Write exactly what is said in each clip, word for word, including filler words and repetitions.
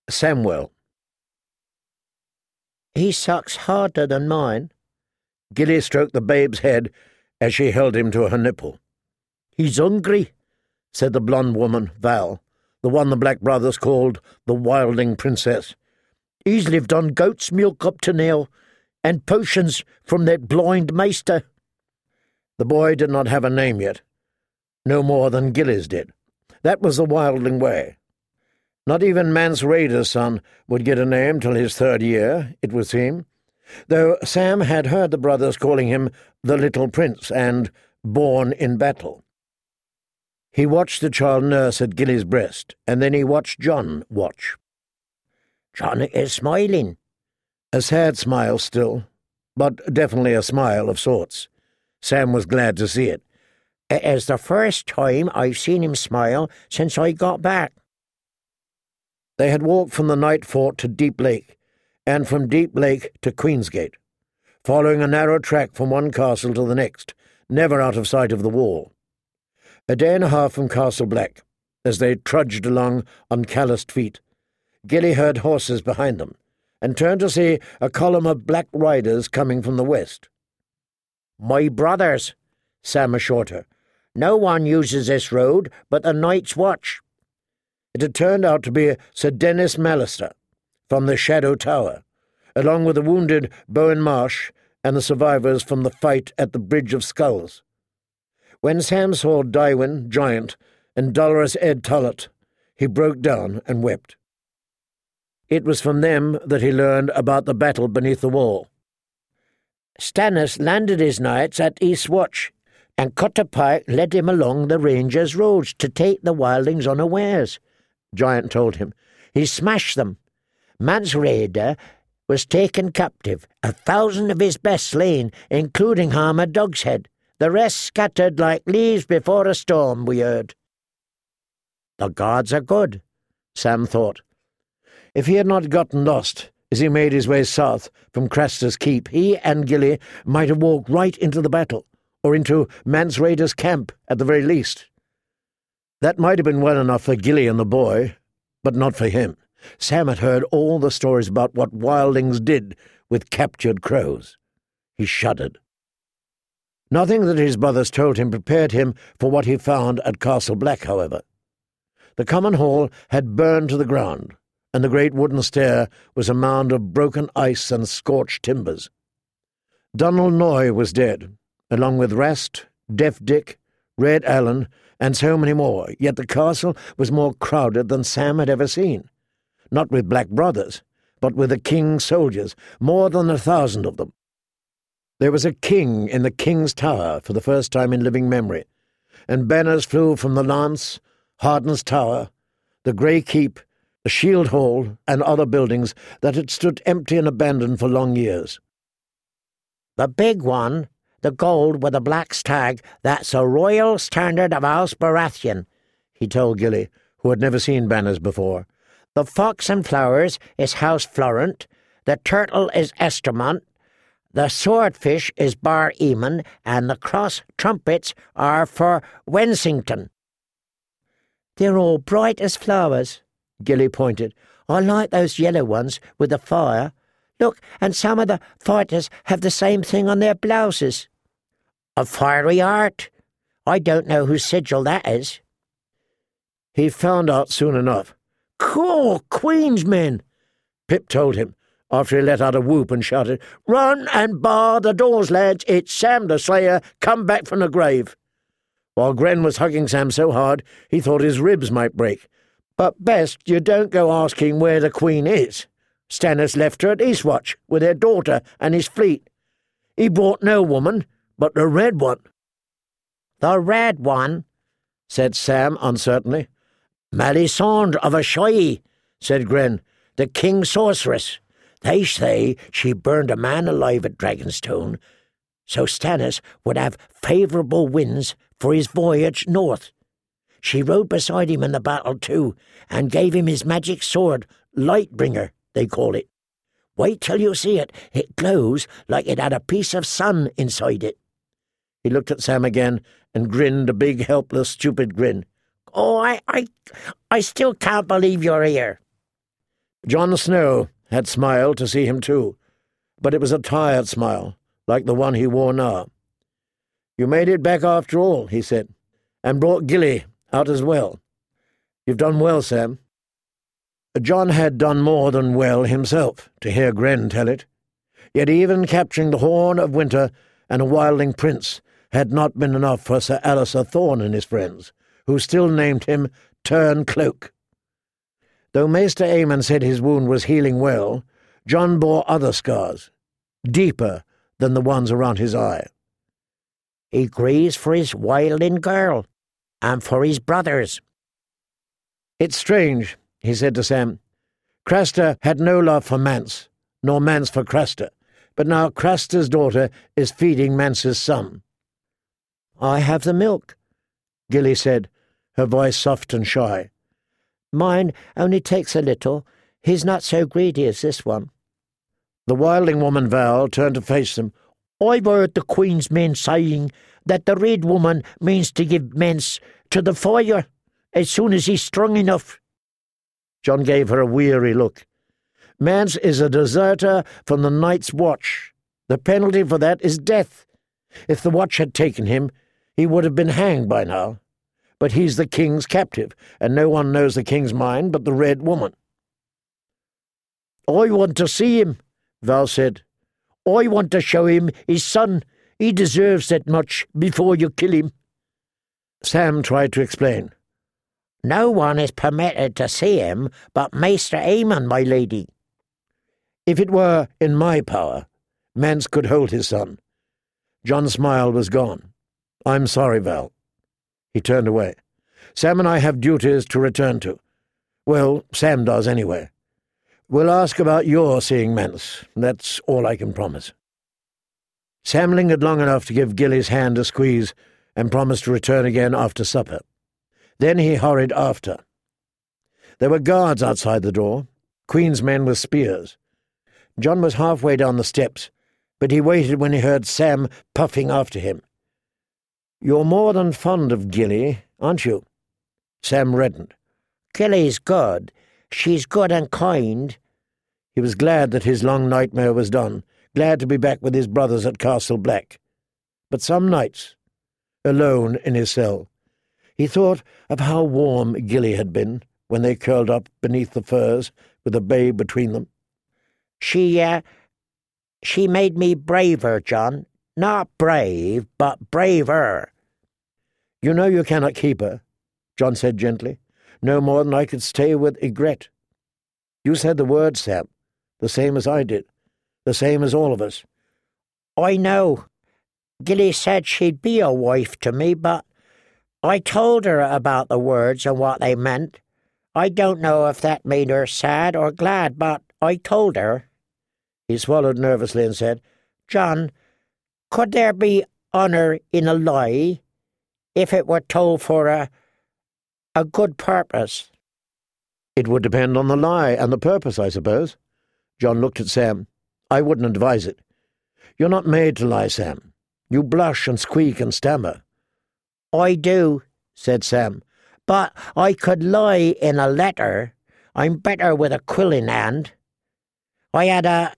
Samwell. He sucks harder than mine. Gilly stroked the babe's head as she held him to her nipple. He's hungry, said the blonde woman, Val, the one the Black Brothers called the Wilding Princess. He's lived on goat's milk up to now, and potions from that blind maester. The boy did not have a name yet, no more than Gilly's did. That was the Wildling way. Not even Mance Rayder's son would get a name till his third year, it would seem, though Sam had heard the brothers calling him the Little Prince and Born in Battle. He watched the child nurse at Gilly's breast, and then he watched John watch. John is smiling. A sad smile still, but definitely a smile of sorts. Sam was glad to see it. It is the first time I've seen him smile since I got back. They had walked from the Night Fort to Deep Lake, and from Deep Lake to Queensgate, following a narrow track from one castle to the next, never out of sight of the wall. A day and a half from Castle Black, as they trudged along on calloused feet, Gilly heard horses behind them, and turned to see a column of black riders coming from the west. "My brothers," Sam assured her. "No one uses this road but the Night's Watch." It had turned out to be Sir Dennis Mallister, from the Shadow Tower, along with the wounded Bowen Marsh and the survivors from the fight at the Bridge of Skulls. When Sam saw Dywyn, Giant, and Dolorous Ed Tullett, he broke down and wept. It was from them that he learned about the battle beneath the wall. Stannis landed his knights at East Watch, and Cutter Pike led him along the Rangers' roads to take the Wildlings unawares, Giant told him. He smashed them. Mance Rayder was taken captive, a thousand of his best slain, including Harmer Dogshead. The rest scattered like leaves before a storm, we heard. The gods are good, Sam thought. If he had not gotten lost as he made his way south from Craster's Keep, he and Gilly might have walked right into the battle, or into Mance Rayder's camp at the very least. That might have been well enough for Gilly and the boy, but not for him. Sam had heard all the stories about what wildlings did with captured crows. He shuddered. Nothing that his brothers told him prepared him for what he found at Castle Black, however. The common hall had burned to the ground, and the great wooden stair was a mound of broken ice and scorched timbers. Donald Noy was dead, along with Rast, Deaf Dick, Red Allen, and so many more, yet the castle was more crowded than Sam had ever seen. Not with Black Brothers, but with the king's soldiers, more than a thousand of them. There was a king in the king's tower for the first time in living memory, and banners flew from the lance, Harden's tower, the Grey Keep, the Shield Hall, and other buildings that had stood empty and abandoned for long years. The big one, the gold with a black stag, that's a royal standard of House Baratheon, he told Gilly, who had never seen banners before. The fox and flowers is House Florent, the turtle is Estermont, the swordfish is Bar Eamon, and the cross trumpets are for Wensington. They're all bright as flowers, Gilly pointed. I like those yellow ones with the fire. Look, and some of the fighters have the same thing on their blouses. A fiery heart. I don't know whose sigil that is. He found out soon enough. Cool, Queen's men, Pip told him, after he let out a whoop and shouted, "Run and bar the doors, lads! It's Sam the Slayer, come back from the grave!" While Gren was hugging Sam so hard he thought his ribs might break. "But best you don't go asking where the Queen is. Stannis left her at Eastwatch with her daughter and his fleet. He brought no woman, but the red one." "The red one?" said Sam uncertainly. "Melisandre of Asshai," said Gren, "the king's sorceress. They say she burned a man alive at Dragonstone, so Stannis would have favourable winds for his voyage north. She rode beside him in the battle too, and gave him his magic sword, Lightbringer, they call it. Wait till you see it. It glows like it had a piece of sun inside it." He looked at Sam again and grinned a big, helpless, stupid grin. "Oh, I, I, I still can't believe you're here." John Snow had smiled to see him too, but it was a tired smile, like the one he wore now. "You made it back after all," he said, "and brought Gilly out as well. You've done well, Sam." John had done more than well himself, to hear Gren tell it. Yet even capturing the Horn of Winter and a wildling prince had not been enough for Sir Alistair Thorne and his friends, who still named him Turncloak. Though Maester Aemon said his wound was healing well, John bore other scars, deeper than the ones around his eye. "He grieves for his wildling girl, and for his brothers." "It's strange," he said to Sam. "Craster had no love for Mance, nor Mance for Craster, but now Craster's daughter is feeding Mance's son." "I have the milk," Gilly said, her voice soft and shy. "Mine only takes a little. He's not so greedy as this one." The wildling woman Val turned to face them. "I've heard the Queen's men saying that the Red Woman means to give Mance to the fire as soon as he's strong enough." John gave her a weary look. "Mance is a deserter from the Night's Watch. The penalty for that is death. If the Watch had taken him, he would have been hanged by now. But he's the King's captive, and no one knows the King's mind but the Red Woman." "I want to see him," Val said. "I want to show him his son. He deserves that much before you kill him." Sam tried to explain. "No one is permitted to see him but Maester Aemon, my lady." "If it were in my power, Mance could hold his son." John's smile was gone. "I'm sorry, Val." He turned away. "Sam and I have duties to return to. Well, Sam does anyway. We'll ask about your seeing Mance. That's all I can promise." Sam lingered long enough to give Gilly's hand a squeeze and promised to return again after supper. Then he hurried after. There were guards outside the door, Queen's men with spears. John was halfway down the steps, but he waited when he heard Sam puffing after him. "You're more than fond of Gilly, aren't you?" Sam reddened. "Gilly's good. She's good and kind." He was glad that his long nightmare was done, glad to be back with his brothers at Castle Black. But some nights, alone in his cell, he thought of how warm Gilly had been when they curled up beneath the firs with a babe between them. She, uh, she made me braver, John. Not brave, but braver." "You know you cannot keep her," John said gently, "no more than I could stay with Ygritte. You said the word, Sam, the same as I did, the same as all of us." "I know. Gilly said she'd be a wife to me, but I told her about the words and what they meant. I don't know if that made her sad or glad, but I told her." He swallowed nervously and said, "John, could there be honour in a lie if it were told for a, a good purpose?" "It would depend on the lie and the purpose, I suppose." John looked at Sam. "I wouldn't advise it. You're not made to lie, Sam. You blush and squeak and stammer." "I do," said Sam, "but I could lie in a letter. I'm better with a quill in hand. I had a,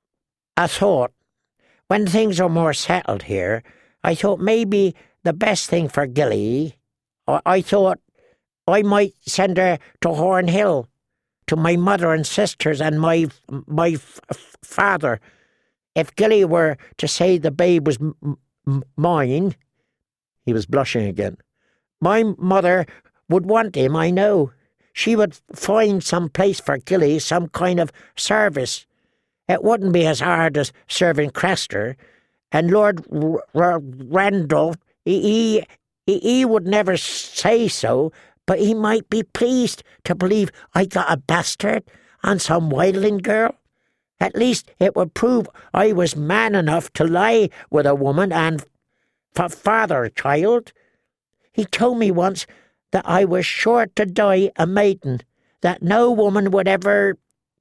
a thought. When things are more settled here, I thought maybe the best thing for Gilly, I, I thought I might send her to Hornhill, to my mother and sisters and my my f- f- father. If Gilly were to say the babe was m- m- mine," he was blushing again, "my mother would want him, I know. She would find some place for Gilly, some kind of service. It wouldn't be as hard as serving Craster, and Lord R- R- Randall, he, he, he would never say so, but he might be pleased to believe I got a bastard on some wildling girl. At least it would prove I was man enough to lie with a woman and f- father a child. He told me once that I was sure to die a maiden, that no woman would ever,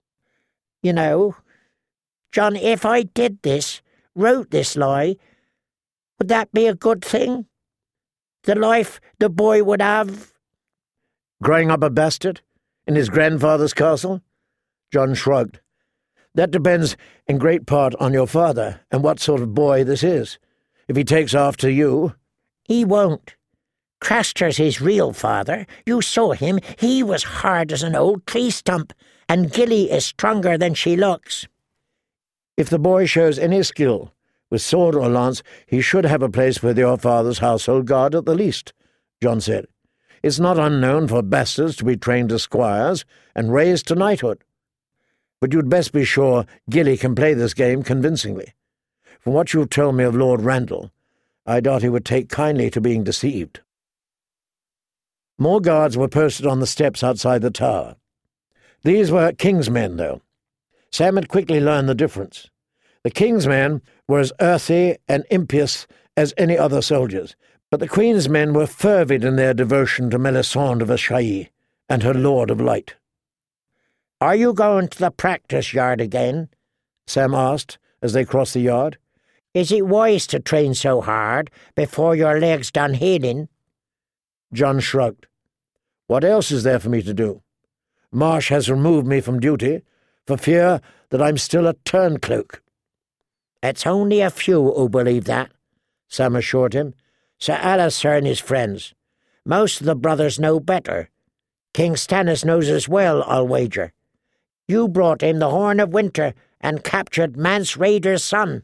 you know. John, if I did this, wrote this lie, would that be a good thing? The life the boy would have?" "Growing up a bastard? In his grandfather's castle?" John shrugged. That depends in great part on your father and what sort of boy this is. If he takes after you— He won't. Craster's his real father. You saw him. He was hard as an old tree stump, and Gilly is stronger than she looks. If the boy shows any skill, with sword or lance, he should have a place with your father's household guard at the least, John said. It's not unknown for bastards to be trained as squires and raised to knighthood. But you'd best be sure Gilly can play this game convincingly. From what you've told me of Lord Randall, I doubt he would take kindly to being deceived. More guards were posted on the steps outside the tower. These were King's men, though. Sam had quickly learned the difference. The King's men were as earthy and impious as any other soldiers, but the Queen's men were fervid in their devotion to Melisande of Ashaï and her Lord of Light. "Are you going to the practice yard again?" Sam asked as they crossed the yard. "Is it wise to train so hard before your leg's done healing?" John shrugged. What else is there for me to do? Marsh has removed me from duty for fear that I'm still a turncloak. "It's only a few who believe that," Sam assured him. "Sir Alistair and his friends. Most of the brothers know better. King Stannis knows as well, I'll wager. You brought him the Horn of Winter and captured Mance Rayder's son."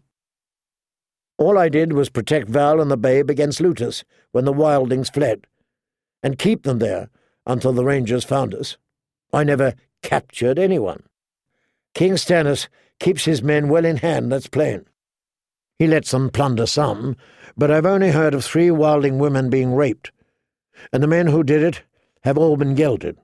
All I did was protect Val and the babe against looters when the wildlings fled, and keep them there until the Rangers found us. I never captured anyone. King Stannis keeps his men well in hand, that's plain. He lets them plunder some, but I've only heard of three wildling women being raped, and the men who did it have all been gelded.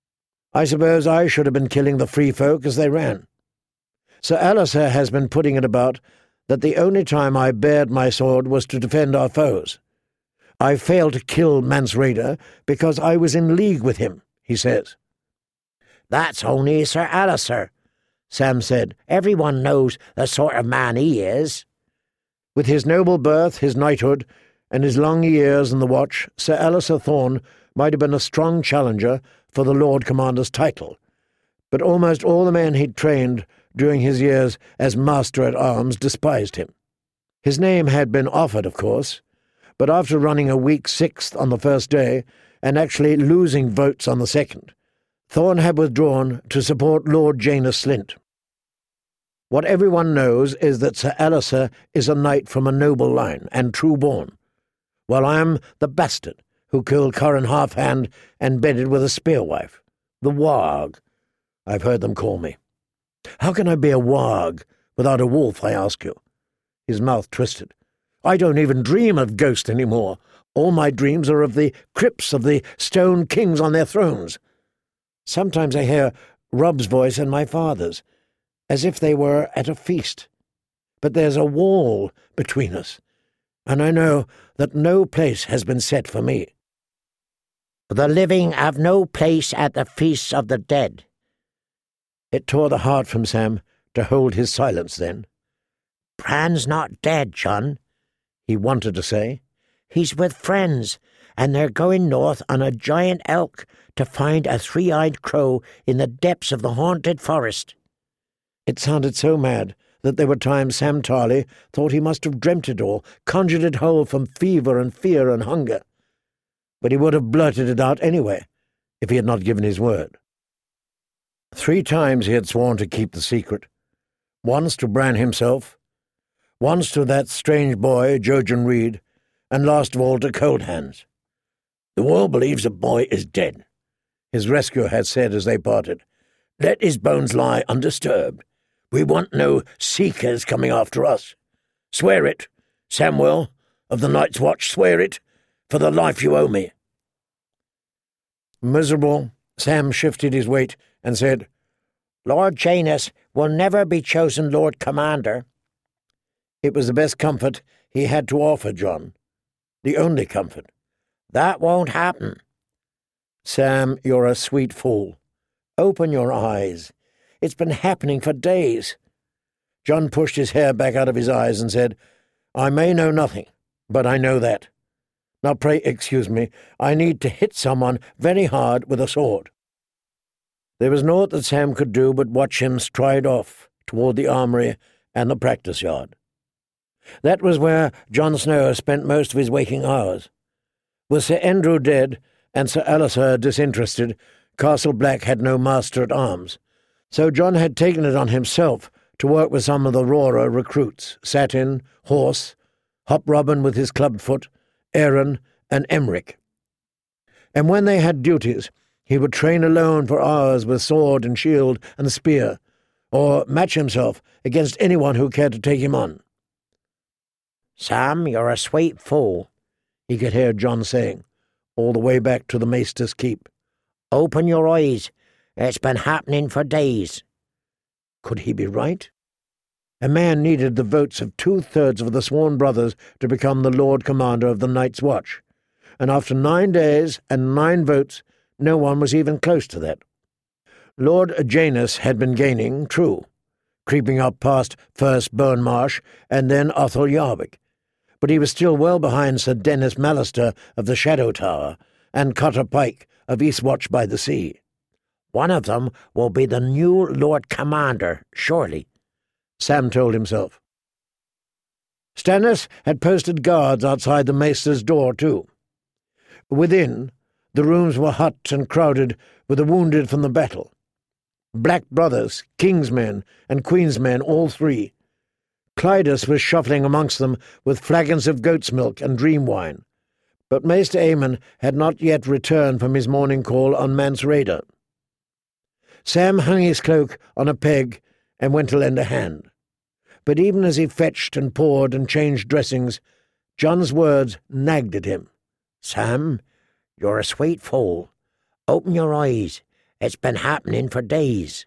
I suppose I should have been killing the free folk as they ran. Sir Alistair has been putting it about that the only time I bared my sword was to defend our foes. I failed to kill Mance Rayder because I was in league with him, he says. "That's only Sir Alistair," Sam said. "Everyone knows the sort of man he is." With his noble birth, his knighthood, and his long years in the Watch, Sir Alistair Thorne might have been a strong challenger for the Lord Commander's title, but almost all the men he'd trained during his years as Master-at-Arms despised him. His name had been offered, of course, but after running a weak sixth on the first day and actually losing votes on the second, Thorne had withdrawn to support Lord Jaina Slint. What everyone knows is that Sir Alistair is a knight from a noble line and true-born, while I am the bastard who killed Corran Halfhand and bedded with a spearwife, the warg, I've heard them call me. How can I be a warg without a wolf, I ask you? His mouth twisted. I don't even dream of ghosts any more. All my dreams are of the crypts of the stone kings on their thrones. Sometimes I hear Robb's voice and my father's, as if they were at a feast. But there's a wall between us, and I know that no place has been set for me. "The living have no place at the feasts of the dead." It tore the heart from Sam to hold his silence then. "Bran's not dead, John," he wanted to say. "He's with friends, and they're going north on a giant elk to find a three-eyed crow in the depths of the haunted forest." It sounded so mad that there were times Sam Tarley thought he must have dreamt it or conjured it whole from fever and fear and hunger. But he would have blurted it out anyway, if he had not given his word. Three times he had sworn to keep the secret. Once to Bran himself, once to that strange boy, Jojen Reed, and last of all to Cold Hands. "The world believes the boy is dead," his rescuer had said as they parted. "Let his bones lie undisturbed. We want no seekers coming after us. Swear it, Samwell, of the Night's Watch, swear it, for the life you owe me." Miserable, Sam shifted his weight and said, "Lord Janus will never be chosen Lord Commander." It was the best comfort he had to offer, John. The only comfort. "That won't happen." "Sam, you're a sweet fool. Open your eyes. It's been happening for days." John pushed his hair back out of his eyes and said, "I may know nothing, but I know that. Now pray excuse me, I need to hit someone very hard with a sword." There was naught that Sam could do but watch him stride off toward the armoury and the practice yard. That was where John Snow spent most of his waking hours. With Sir Andrew dead and Sir Alistair disinterested, Castle Black had no master at arms, so John had taken it on himself to work with some of the rawer recruits, Satin, Horse, Hop Robin with his club foot, Aaron, and Emric. And when they had duties, he would train alone for hours with sword and shield and spear, or match himself against anyone who cared to take him on. "Sam, you're a sweet fool," he could hear John saying, all the way back to the Maester's keep. "Open your eyes. It's been happening for days." Could he be right? A man needed the votes of two-thirds of the sworn brothers to become the Lord Commander of the Night's Watch, and after nine days and nine votes, no one was even close to that. Lord Janus had been gaining, true, creeping up past first Burnmarsh and then Othel Yarwick, but he was still well behind Sir Dennis Mallister of the Shadow Tower and Cotter Pike of Eastwatch by the Sea. "One of them will be the new Lord Commander, surely," Sam told himself. Stannis had posted guards outside the Maester's door, too. Within, the rooms were hot and crowded with the wounded from the battle. Black brothers, king's men, and queen's men, all three. Clydas was shuffling amongst them with flagons of goat's milk and dream wine, but Maester Aemon had not yet returned from his morning call on Mance Rayder. Sam hung his cloak on a peg and went to lend a hand, but even as he fetched and poured and changed dressings, John's words nagged at him. "Sam, you're a sweet fool. Open your eyes. It's been happening for days."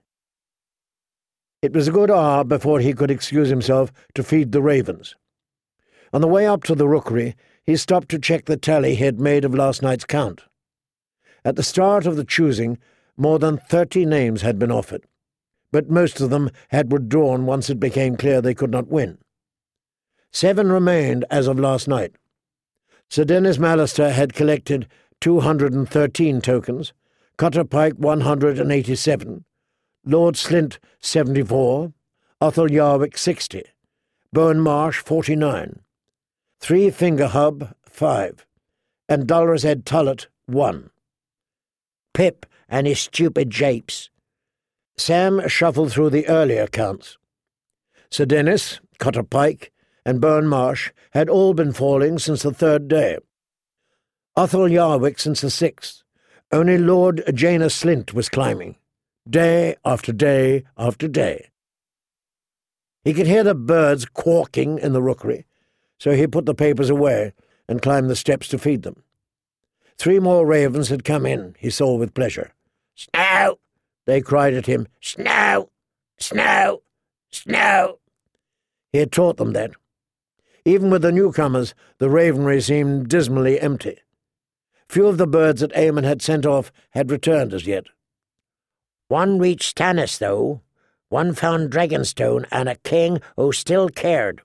It was a good hour before he could excuse himself to feed the ravens. On the way up to the rookery, he stopped to check the tally he had made of last night's count. At the start of the choosing, more than thirty names had been offered, but most of them had withdrawn once it became clear they could not win. Seven remained as of last night. Sir Dennis Mallister had collected two hundred and thirteen tokens, Cotter Pike one hundred and eighty-seven, Lord Slint seventy-four, Othel Yarwick sixty, Burnmarsh forty-nine, Three Finger Hub five, and Dolorous Ed Tullet one. Pip and his stupid japes. Sam shuffled through the earlier counts. Sir Dennis, Cotter Pike, and Burnmarsh had all been falling since the third day. Othel Yarwick since the sixth. Only Lord Janus Slint was climbing, day after day after day. He could hear the birds quawking in the rookery, so he put the papers away and climbed the steps to feed them. Three more ravens had come in, he saw with pleasure. "Snow!" they cried at him. "Snow! Snow! Snow!" He had taught them that. Even with the newcomers, the ravenry seemed dismally empty. Few of the birds that Aemon had sent off had returned as yet. "One reached Stannis, though. One found Dragonstone and a king who still cared."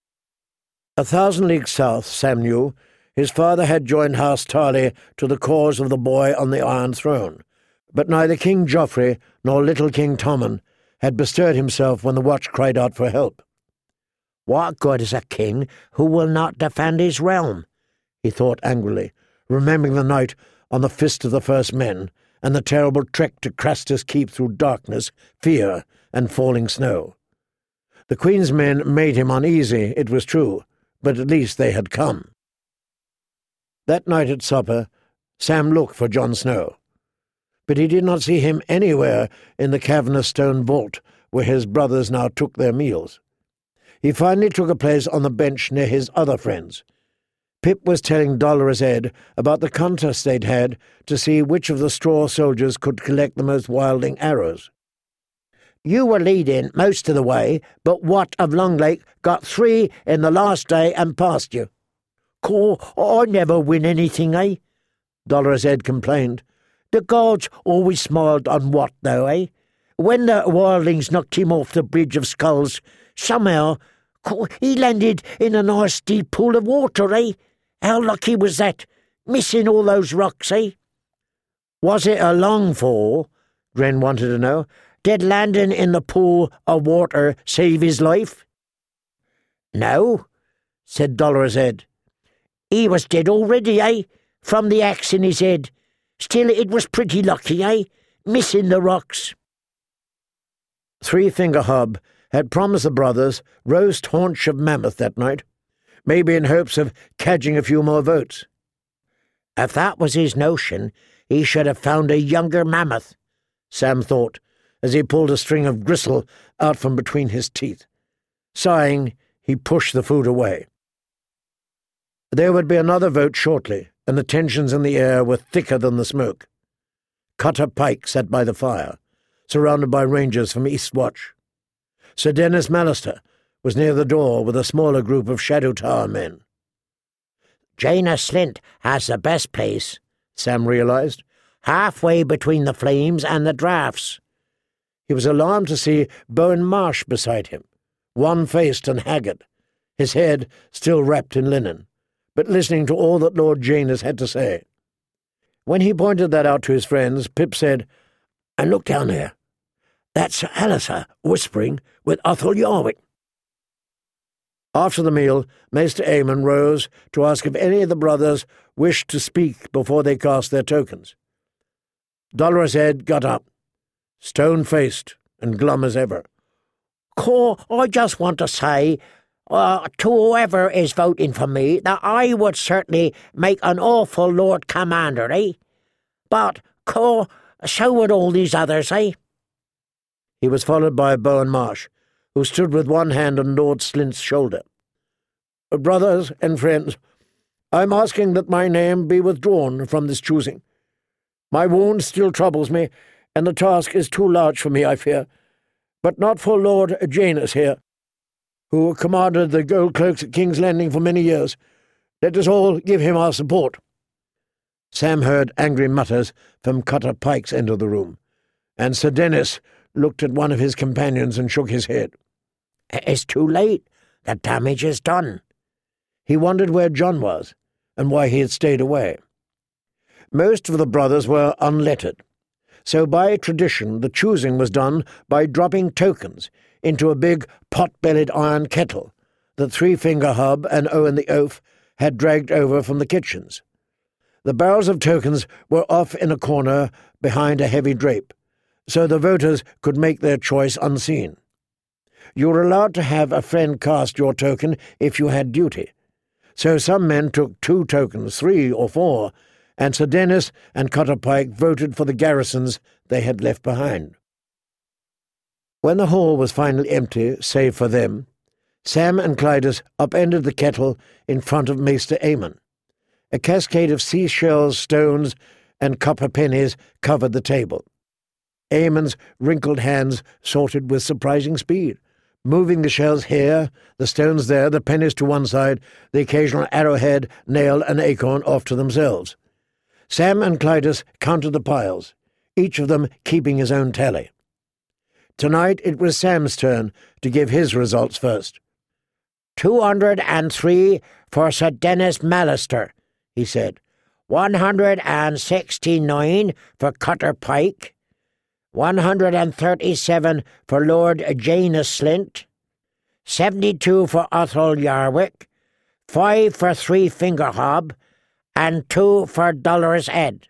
A thousand leagues south, Sam knew, his father had joined House Tarly to the cause of the boy on the Iron Throne, but neither King Joffrey nor little King Tommen had bestirred himself when the Watch cried out for help. "What good is a king who will not defend his realm?" he thought angrily, remembering the night on the Fist of the First Men and the terrible trek to Craster's Keep through darkness, fear, and falling snow. The Queen's men made him uneasy, it was true, but at least they had come. That night at supper, Sam looked for Jon Snow, but he did not see him anywhere in the cavernous stone vault where his brothers now took their meals. He finally took a place on the bench near his other friends. Pip was telling Dolorous Ed about the contest they'd had to see which of the straw soldiers could collect the most wilding arrows. "You were leading most of the way, but Wat of Longlake got three in the last day and passed you." "Caw, I never win anything, eh?" Dolorous Ed complained. "The gods always smiled on Wat, though, eh? When the wildlings knocked him off the Bridge of Skulls, somehow caw, he landed in a nice deep pool of water, eh? How lucky was that, missing all those rocks, eh?" "Was it a long fall?" Gren wanted to know. "Did landing in the pool of water save his life?" "No," said Dolorous Ed. "He was dead already, eh, from the axe in his head. Still, it was pretty lucky, eh, missing the rocks." Three Finger Hub had promised the brothers roast haunch of mammoth that night, maybe in hopes of cadging a few more votes. "If that was his notion, he should have found a younger mammoth," Sam thought, as he pulled a string of gristle out from between his teeth. Sighing, he pushed the food away. There would be another vote shortly, and the tensions in the air were thicker than the smoke. Cutter Pike sat by the fire, surrounded by rangers from East Watch. Sir Dennis Mallister was near the door with a smaller group of Shadow Tower men. "Janus Slint has the best place," Sam realized, "halfway between the flames and the draughts." He was alarmed to see Bowen Marsh beside him, wan-faced and haggard, his head still wrapped in linen, but listening to all that Lord Janus had to say. When he pointed that out to his friends, Pip said, "And look down there. That's Sir Alistair whispering with Athol Yarwick." After the meal, Maester Aemon rose to ask if any of the brothers wished to speak before they cast their tokens. Dolorous Ed got up, stone-faced and glum as ever. "Cor, I just want to say uh, to whoever is voting for me that I would certainly make an awful Lord Commander, eh? But, Cor, so would all these others, eh?" He was followed by Bowen Marsh, who stood with one hand on Lord Slint's shoulder. "Brothers and friends, I am asking that my name be withdrawn from this choosing. My wound still troubles me, and the task is too large for me, I fear, but not for Lord Janus here, who commanded the Gold Cloaks at King's Landing for many years. Let us all give him our support." Sam heard angry mutters from Cutter Pike's end of the room, and Sir Dennis looked at one of his companions and shook his head. "It's too late. The damage is done." He wondered where John was, and why he had stayed away. Most of the brothers were unlettered, so by tradition the choosing was done by dropping tokens into a big pot-bellied iron kettle that Three Finger Hub and Owen the Oaf had dragged over from the kitchens. The barrels of tokens were off in a corner behind a heavy drape, so the voters could make their choice unseen. You were allowed to have a friend cast your token if you had duty, so some men took two tokens, three or four, and Sir Dennis and Cutter Pike voted for the garrisons they had left behind. When the hall was finally empty, save for them, Sam and Clydas upended the kettle in front of Maester Aemon. A cascade of seashells, stones, and copper pennies covered the table. Aemon's wrinkled hands sorted with surprising speed, moving the shells here, the stones there, the pennies to one side, the occasional arrowhead, nail, and acorn off to themselves. Sam and Clydas counted the piles, each of them keeping his own tally. Tonight it was Sam's turn to give his results first. Two hundred and three for Sir Dennis Mallister," he said. One hundred and sixty-nine for Cutter Pike. One hundred and thirty-seven for Lord Janus Slint. Seventy-two for Athol Yarwick. Five for Three Finger Hub, and two for Dolorous Ed.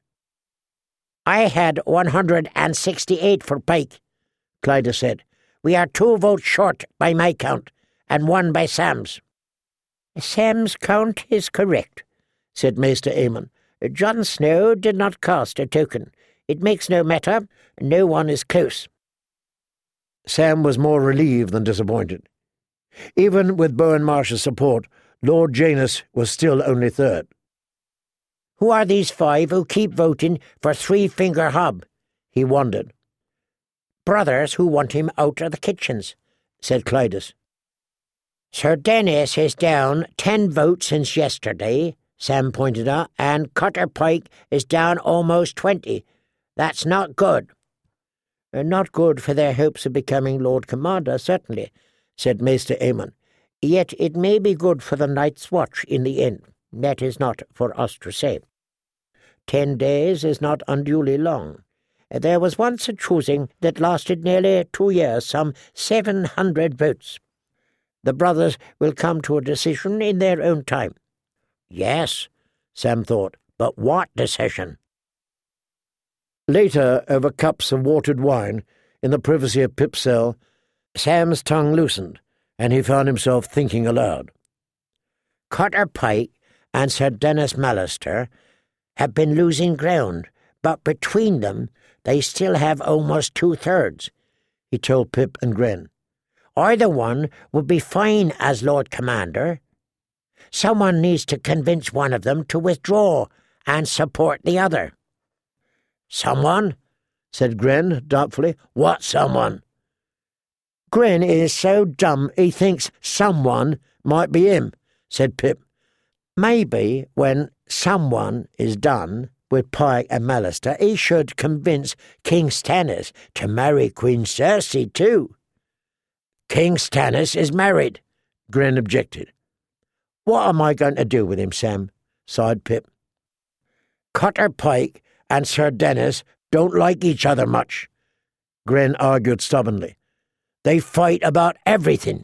"I had one hundred and sixty-eight for Pike," Clyda said. "We are two votes short by my count, and one by Sam's." "Sam's count is correct," said Maester Aemon. "John Snow did not cast a token. It makes no matter. No one is close." Sam was more relieved than disappointed. Even with Bowen Marsh's support, Lord Janus was still only third. "Who are these five who keep voting for Three Finger Hub?" he wondered. "Brothers who want him out of the kitchens," said Clydas. "Sir Dennis is down ten votes since yesterday," Sam pointed out, "and Cutter Pike is down almost twenty. That's not good." "Not good for their hopes of becoming Lord Commander, certainly," said Maester Aemon. "Yet it may be good for the Night's Watch in the end. That is not for us to say. Ten days is not unduly long, There was once a choosing that lasted nearly two years, some seven hundred votes. The brothers will come to a decision in their own time. Yes, Sam thought, but what decision? Later, over cups of watered wine, in the privacy of Pip's cell, Sam's tongue loosened, and he found himself thinking aloud. Cutter Pike and Sir Dennis Mallister have been losing ground, but between them they still have almost two-thirds, he told Pip and Gren. Either one would be fine as Lord Commander. Someone needs to convince one of them to withdraw and support the other. Someone? Said Gren doubtfully. What someone? Gren is so dumb he thinks someone might be him, said Pip. Maybe when someone is done with Pike and Mallister, he should convince King Stannis to marry Queen Cersei too. King Stannis is married, Gren objected. What am I going to do with him, Sam? Sighed Pip. Cutter Pike and Sir Dennis don't like each other much, Gren argued stubbornly. They fight about everything.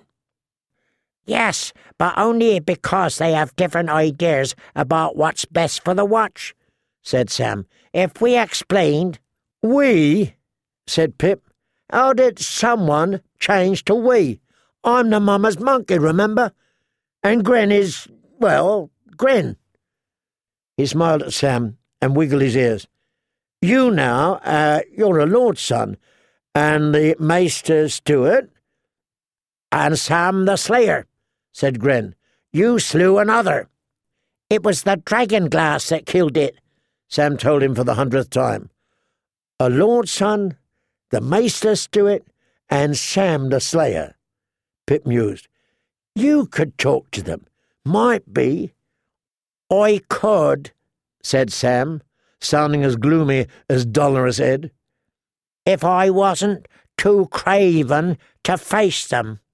Yes, but only because they have different ideas about what's best for the watch, said Sam. If we explained— We? Said Pip. How did someone change to we? I'm the mama's monkey, remember? And Gren is, well, Gren. He smiled at Sam and wiggled his ears. You now, uh, you're a lord's son, and the Maester Stewart, and Sam the Slayer, said Gren. You slew another. It was the dragon glass that killed it, Sam told him for the hundredth time. A lord's son, the Maester Stewart, and Sam the Slayer, Pip mused. You could talk to them. Might be. I could, said Sam, sounding as gloomy as Dolorous Ed. If I wasn't too craven to face them.